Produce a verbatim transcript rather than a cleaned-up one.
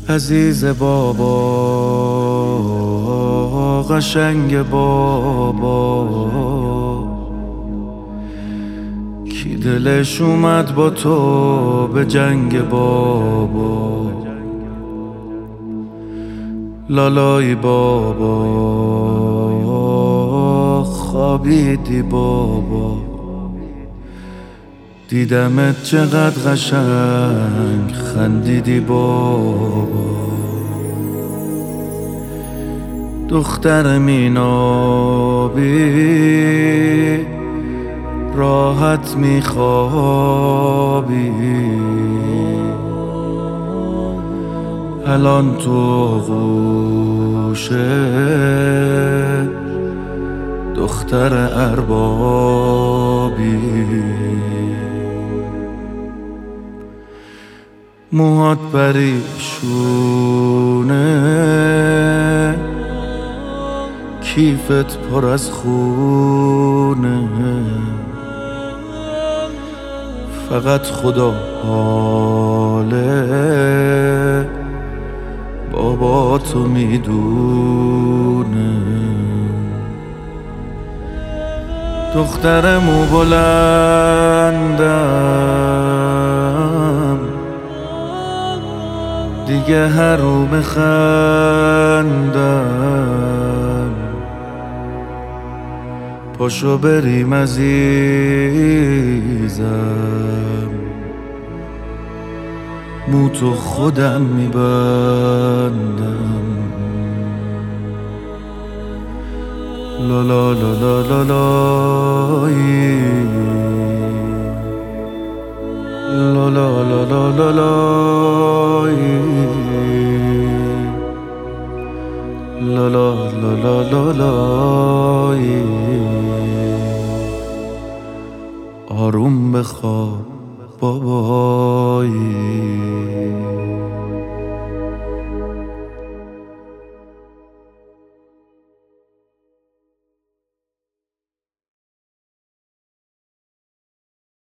عزیز بابا، قشنگ بابا، کی دلش اومد با تو به جنگ بابا. لالای بابا، خوابیدی بابا، دیدمت چقدر قشنگ خندیدی بابا. دختر مینابی، راحت میخوابی، الان تو غوشه دختر اربابی. موهات پریشونه، کیفت پر از خونه، فقط خدا حاله بابا تو میدونه. دخترمو بلندم، دیگه هر رو بخندم، پاشو بریم عزیزم، مو تو خودم میبندم. لا لا لا لا لا لای، لا لا لا لا لا لای، لا لا لا لا لا لای. آروم بخواب بابایی.